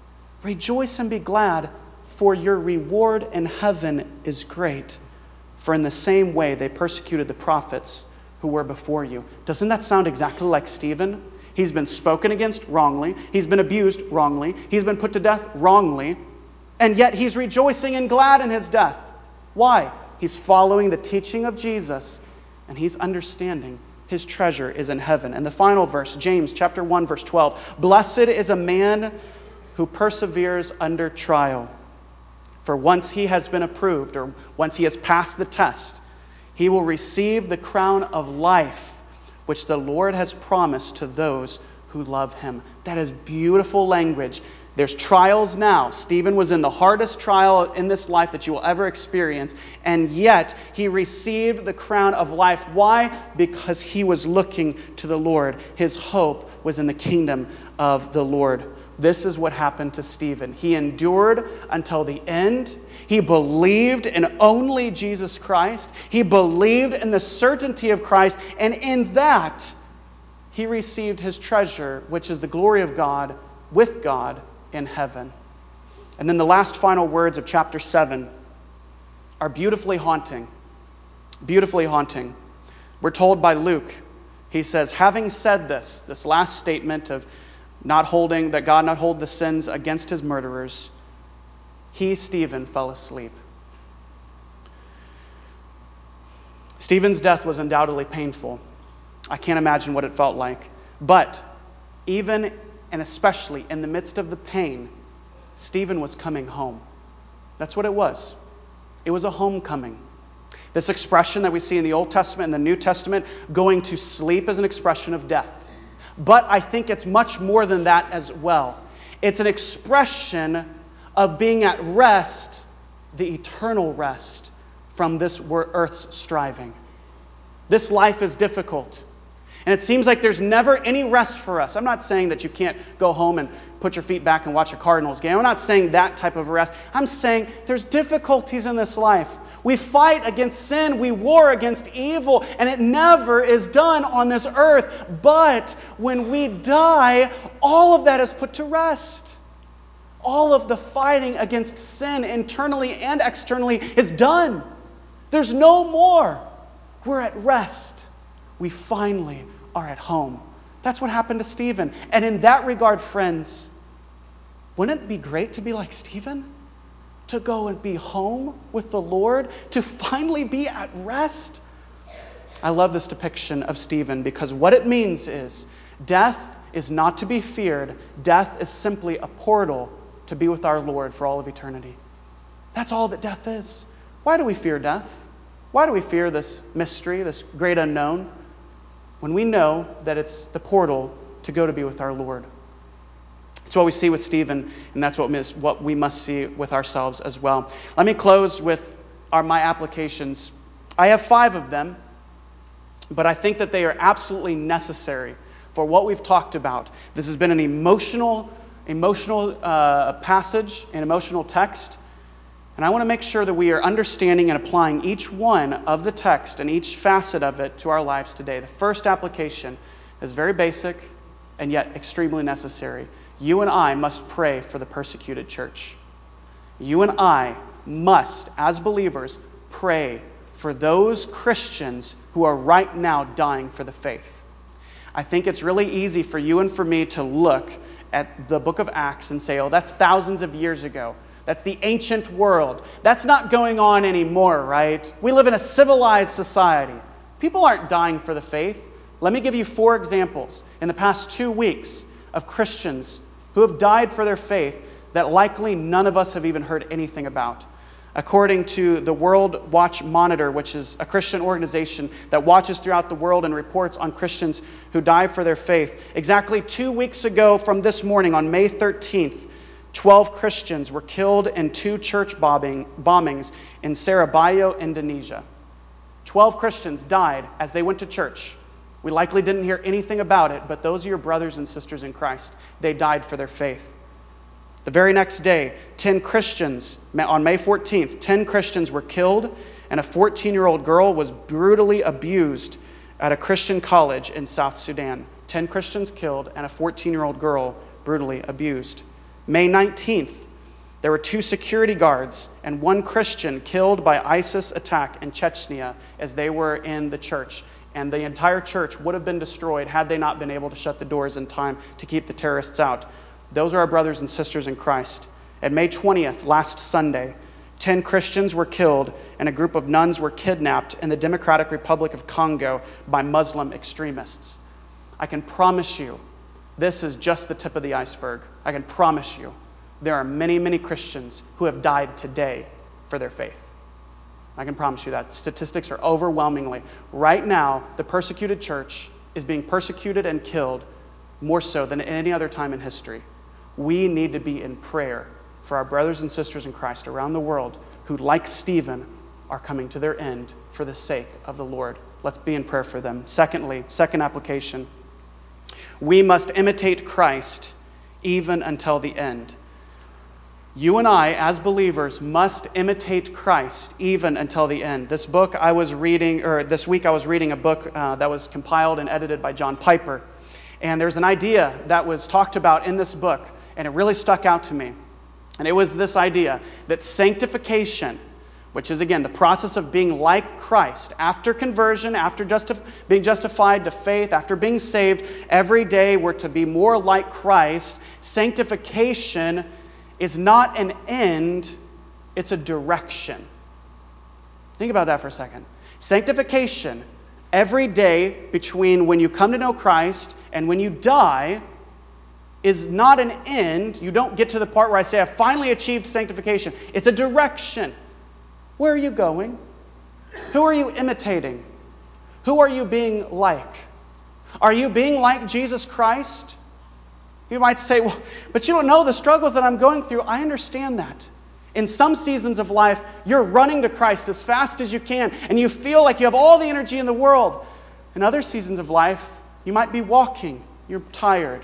Rejoice and be glad, for your reward in heaven is great. For in the same way they persecuted the prophets who were before you. Doesn't that sound exactly like Stephen? He's been spoken against wrongly. He's been abused wrongly. He's been put to death wrongly. And yet he's rejoicing and glad in his death. Why? He's following the teaching of Jesus, and he's understanding his treasure is in heaven. And the final verse, James chapter 1, verse 12. Blessed is a man who perseveres under trial. For once he has been approved, or once he has passed the test, he will receive the crown of life, which the Lord has promised to those who love him. That is beautiful language. There's trials now. Stephen was in the hardest trial in this life that you will ever experience, and yet he received the crown of life. Why? Because he was looking to the Lord. His hope was in the kingdom of the Lord. This is what happened to Stephen. He endured until the end. He believed in only Jesus Christ. He believed in the certainty of Christ. And in that, he received his treasure, which is the glory of God, with God in heaven. And then the last final words of chapter 7 are beautifully haunting. Beautifully haunting. We're told by Luke, he says, having said this last statement of that God not hold the sins against his murderers, he, Stephen, fell asleep. Stephen's death was undoubtedly painful. I can't imagine what it felt like. But even and especially in the midst of the pain, Stephen was coming home. That's what it was. It was a homecoming. This expression that we see in the Old Testament and the New Testament, going to sleep, is an expression of death. But I think it's much more than that as well. It's an expression of being at rest, the eternal rest from this earth's striving. This life is difficult. And it seems like there's never any rest for us. I'm not saying that you can't go home and put your feet back and watch a Cardinals game. I'm not saying that type of rest. I'm saying there's difficulties in this life. We fight against sin, we war against evil, and it never is done on this earth. But when we die, all of that is put to rest. All of the fighting against sin, internally and externally, is done. There's no more. We're at rest. We finally are at home. That's what happened to Stephen. And in that regard, friends, wouldn't it be great to be like Stephen? To go and be home with the Lord, to finally be at rest. I love this depiction of Stephen because what it means is death is not to be feared. Death is simply a portal to be with our Lord for all of eternity. That's all that death is. Why do we fear death? Why do we fear this mystery, this great unknown, when we know that it's the portal to go to be with our Lord? It's what we see with Stephen, and that's what we must see with ourselves as well. Let me close with my applications. I have 5 of them, but I think that they are absolutely necessary for what we've talked about. This has been an emotional passage, an emotional text. And I want to make sure that we are understanding and applying each one of the text and each facet of it to our lives today. The first application is very basic and yet extremely necessary. You and I must pray for the persecuted church. You and I must, as believers, pray for those Christians who are right now dying for the faith. I think it's really easy for you and for me to look at the book of Acts and say, oh, that's thousands of years ago. That's the ancient world. That's not going on anymore, right? We live in a civilized society. People aren't dying for the faith. Let me give you 4 examples in the past 2 weeks of Christians who have died for their faith that likely none of us have even heard anything about. According to the World Watch Monitor, which is a Christian organization that watches throughout the world and reports on Christians who die for their faith, exactly 2 weeks ago from this morning, on May 13th, 12 Christians were killed in 2 church bombings in Surabaya, Indonesia. 12 Christians died as they went to church. We likely didn't hear anything about it, but those are your brothers and sisters in Christ. They died for their faith. The very next day, 10 Christians, on May 14th, 10 Christians were killed, and a 14-year-old girl was brutally abused at a Christian college in South Sudan. 10 Christians killed, and a 14-year-old girl brutally abused. May 19th, there were 2 security guards and 1 Christian killed by ISIS attack in Chechnya as they were in the church. And the entire church would have been destroyed had they not been able to shut the doors in time to keep the terrorists out. Those are our brothers and sisters in Christ. At May 20th, last Sunday, 10 Christians were killed and a group of nuns were kidnapped in the Democratic Republic of Congo by Muslim extremists. I can promise you, this is just the tip of the iceberg. I can promise you, there are many, many Christians who have died today for their faith. I can promise you that. Statistics are overwhelmingly. Right now, the persecuted church is being persecuted and killed more so than at any other time in history. We need to be in prayer for our brothers and sisters in Christ around the world who, like Stephen, are coming to their end for the sake of the Lord. Let's be in prayer for them. Secondly, second application, we must imitate Christ even until the end. You and I, as believers, must imitate Christ even until the end. This week I was reading a book that was compiled and edited by John Piper. And there's an idea that was talked about in this book, and it really stuck out to me. And it was this idea that sanctification, which is, again, the process of being like Christ, after conversion, after being justified to faith, after being saved, every day we're to be more like Christ. Sanctification is not an end, it's a direction. Think about that for a second. Sanctification, every day between when you come to know Christ and when you die, is not an end. You don't get to the part where I say, I've finally achieved sanctification. It's a direction. Where are you going? Who are you imitating? Who are you being like? Are you being like Jesus Christ? You might say, well, but you don't know the struggles that I'm going through. I understand that. In some seasons of life, you're running to Christ as fast as you can, and you feel like you have all the energy in the world. In other seasons of life, you might be walking. You're tired.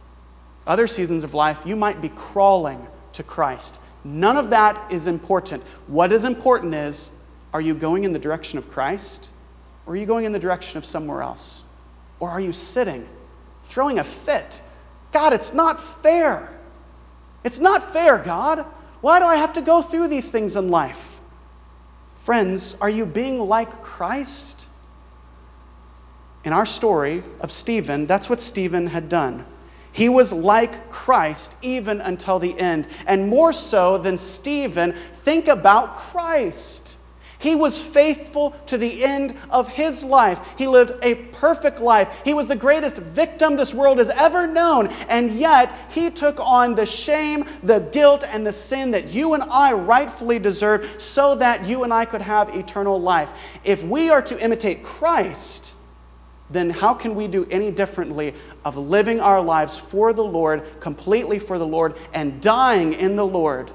Other seasons of life, you might be crawling to Christ. None of that is important. What is important is, are you going in the direction of Christ? Or are you going in the direction of somewhere else? Or are you sitting, throwing a fit? God, it's not fair. It's not fair, God. Why do I have to go through these things in life? Friends, are you being like Christ? In our story of Stephen, that's what Stephen had done. He was like Christ even until the end. And more so than Stephen, think about Christ. He was faithful to the end of his life. He lived a perfect life. He was the greatest victim this world has ever known. And yet, he took on the shame, the guilt, and the sin that you and I rightfully deserve so that you and I could have eternal life. If we are to imitate Christ, then how can we do any differently of living our lives for the Lord, completely for the Lord, and dying in the Lord,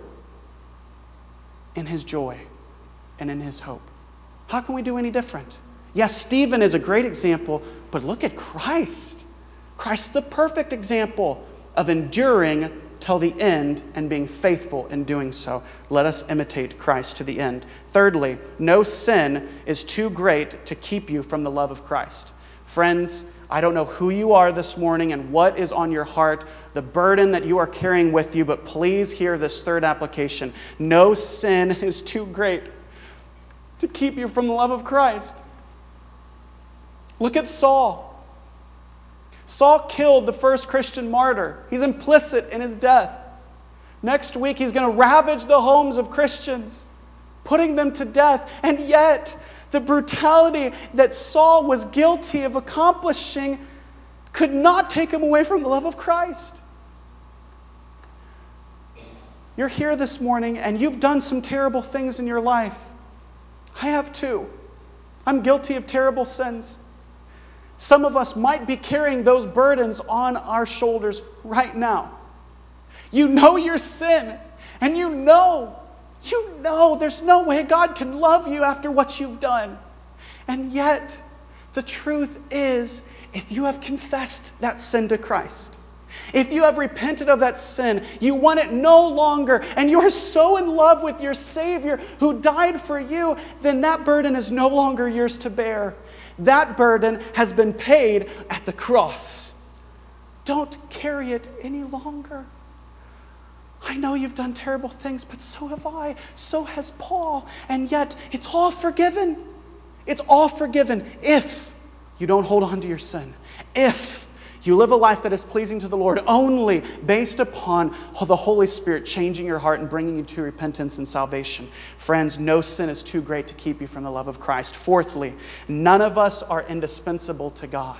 in His joy and in His hope? How can we do any different? Yes, Stephen is a great example, but look at Christ. Christ, the perfect example of enduring till the end and being faithful in doing so. Let us imitate Christ to the end. Thirdly, no sin is too great to keep you from the love of Christ. Friends, I don't know who you are this morning and what is on your heart, the burden that you are carrying with you, but please hear this third application. No sin is too great to keep you from the love of Christ. Look at Saul. Saul killed the first Christian martyr. He's implicit in his death. Next week, he's going to ravage the homes of Christians, putting them to death. And yet, the brutality that Saul was guilty of accomplishing could not take him away from the love of Christ. You're here this morning and you've done some terrible things in your life. I have too. I'm guilty of terrible sins. Some of us might be carrying those burdens on our shoulders right now. You know your sin, and you know there's no way God can love you after what you've done. And yet, the truth is, if you have confessed that sin to Christ, if you have repented of that sin, you want it no longer, and you are so in love with your Savior who died for you, then that burden is no longer yours to bear. That burden has been paid at the cross. Don't carry it any longer. I know you've done terrible things, but so have I. So has Paul. And yet, it's all forgiven. It's all forgiven if you don't hold on to your sin. If you live a life that is pleasing to the Lord only based upon the Holy Spirit changing your heart and bringing you to repentance and salvation. Friends, no sin is too great to keep you from the love of Christ. Fourthly, none of us are indispensable to God.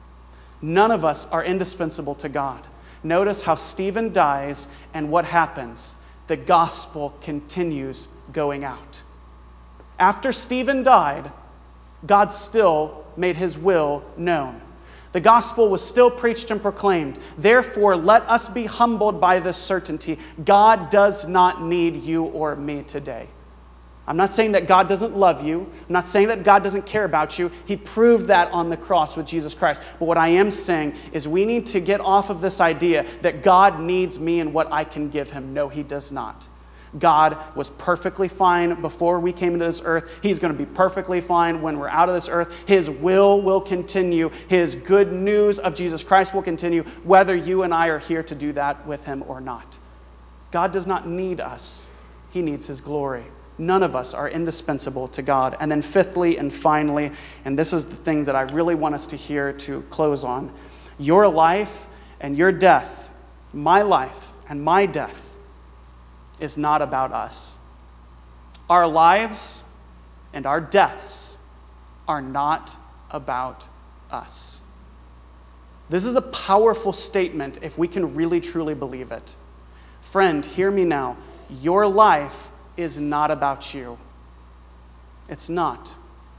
None of us are indispensable to God. Notice how Stephen dies and what happens. The gospel continues going out. After Stephen died, God still made his will known. The gospel was still preached and proclaimed. Therefore, let us be humbled by this certainty. God does not need you or me today. I'm not saying that God doesn't love you. I'm not saying that God doesn't care about you. He proved that on the cross with Jesus Christ. But what I am saying is we need to get off of this idea that God needs me and what I can give him. No, he does not. God was perfectly fine before we came into this earth. He's going to be perfectly fine when we're out of this earth. His will continue. His good news of Jesus Christ will continue, whether you and I are here to do that with him or not. God does not need us. He needs his glory. None of us are indispensable to God. And then fifthly and finally, and this is the thing that I really want us to hear to close on, your life and your death, my life and my death, is not about us. Our lives and our deaths are not about us. This is a powerful statement if we can really truly believe it. Friend, hear me now. Your life is not about you. It's not.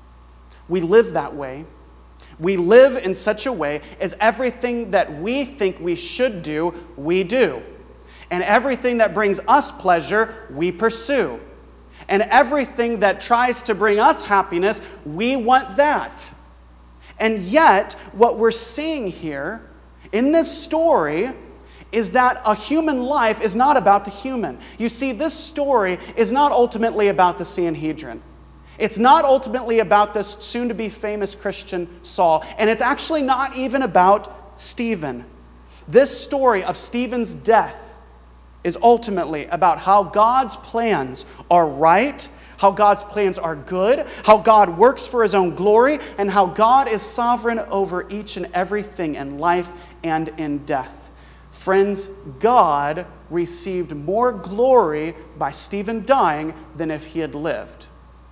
We live that way. We live in such a way as everything that we think we should do, we do. And everything that brings us pleasure, we pursue. And everything that tries to bring us happiness, we want that. And yet, what we're seeing here in this story is that a human life is not about the human. You see, this story is not ultimately about the Sanhedrin. It's not ultimately about this soon-to-be famous Christian Saul. And it's actually not even about Stephen. This story of Stephen's death is ultimately about how God's plans are right, how God's plans are good, how God works for his own glory, and how God is sovereign over each and everything in life and in death. Friends, God received more glory by Stephen dying than if he had lived.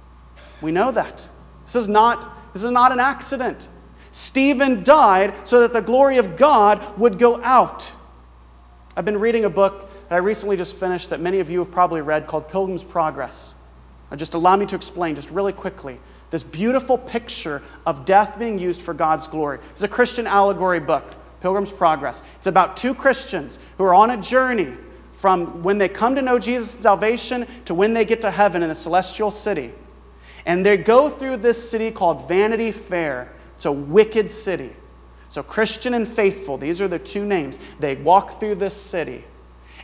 We know that. This is not an accident. Stephen died so that the glory of God would go out. I've been reading a book that I recently just finished that many of you have probably read called Pilgrim's Progress. Now just allow me to explain just really quickly this beautiful picture of death being used for God's glory. It's a Christian allegory book, Pilgrim's Progress. It's about two Christians who are on a journey from when they come to know Jesus' salvation to when they get to heaven in the celestial city. And they go through this city called Vanity Fair. It's a wicked city. So Christian and faithful, these are the two names. They walk through this city.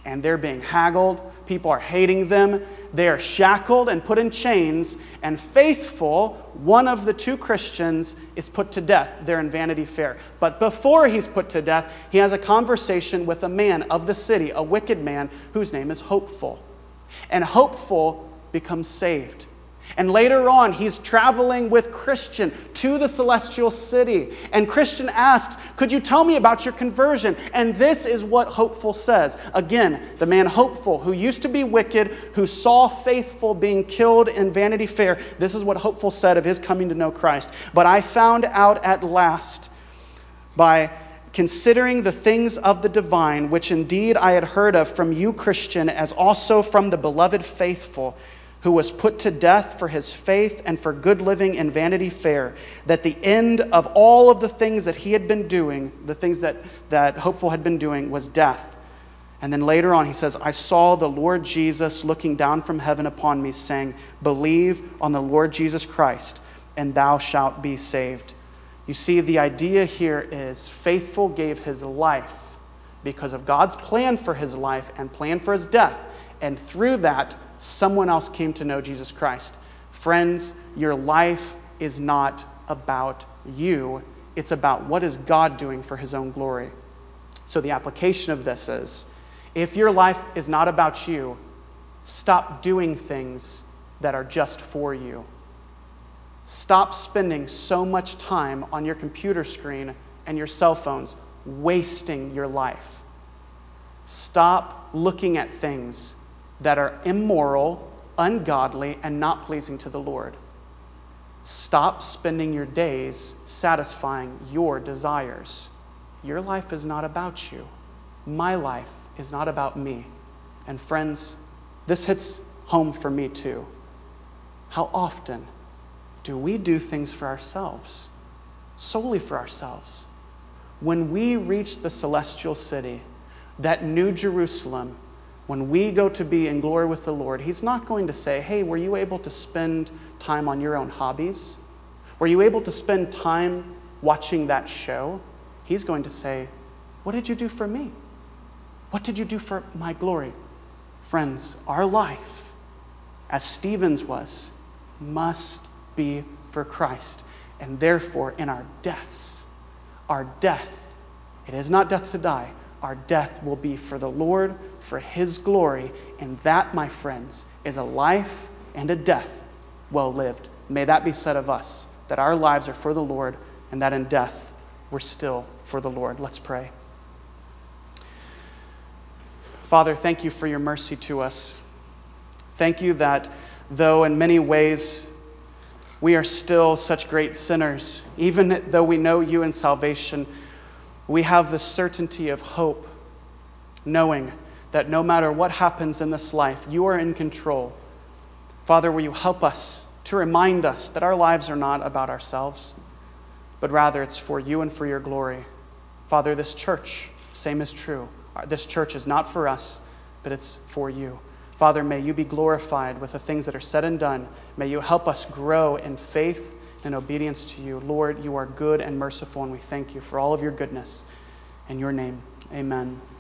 and they're being haggled. People are hating them. They are shackled and put in chains. And Faithful, one of the two Christians, is put to death there in Vanity Fair. But before he's put to death, he has a conversation with a man of the city, a wicked man whose name is Hopeful. And Hopeful becomes saved. And later on, he's traveling with Christian to the celestial city. And Christian asks, could you tell me about your conversion? And this is what Hopeful says. Again, the man Hopeful, who used to be wicked, who saw Faithful being killed in Vanity Fair, this is what Hopeful said of his coming to know Christ. But I found out at last by considering the things of the divine, which indeed I had heard of from you, Christian, as also from the beloved Faithful, who was put to death for his faith and for good living in Vanity Fair, that the end of all of the things that he had been doing, the things that Hopeful had been doing, was death. And then later on he says, I saw the Lord Jesus looking down from heaven upon me, saying, believe on the Lord Jesus Christ, and thou shalt be saved. You see, the idea here is Faithful gave his life because of God's plan for his life and plan for his death. And through that, someone else came to know Jesus Christ. Friends, your life is not about you. It's about what is God doing for his own glory. So the application of this is, if your life is not about you, stop doing things that are just for you. Stop spending so much time on your computer screen and your cell phones, wasting your life. Stop looking at things that are immoral, ungodly, and not pleasing to the Lord. Stop spending your days satisfying your desires. Your life is not about you. My life is not about me. And friends, this hits home for me too. How often do we do things for ourselves, solely for ourselves? When we reach the celestial city, that new Jerusalem, when we go to be in glory with the Lord, he's not going to say, hey, were you able to spend time on your own hobbies? Were you able to spend time watching that show? He's going to say, what did you do for me? What did you do for my glory? Friends, our life, as Stephen's was, must be for Christ. And therefore, in our deaths, our death, it is not death to die, our death will be for the Lord, for his glory. And that, my friends, is a life and a death well lived. May that be said of us, that our lives are for the Lord, and that in death we're still for the Lord. Let's pray. Father, thank you for your mercy to us. Thank you that though in many ways we are still such great sinners, even though we know you in salvation, we have the certainty of hope, knowing that no matter what happens in this life, you are in control. Father, will you help us to remind us that our lives are not about ourselves, but rather it's for you and for your glory. Father, this church, same is true. This church is not for us, but it's for you. Father, may you be glorified with the things that are said and done. May you help us grow in faith and obedience to you. Lord, you are good and merciful, and we thank you for all of your goodness. In your name, amen.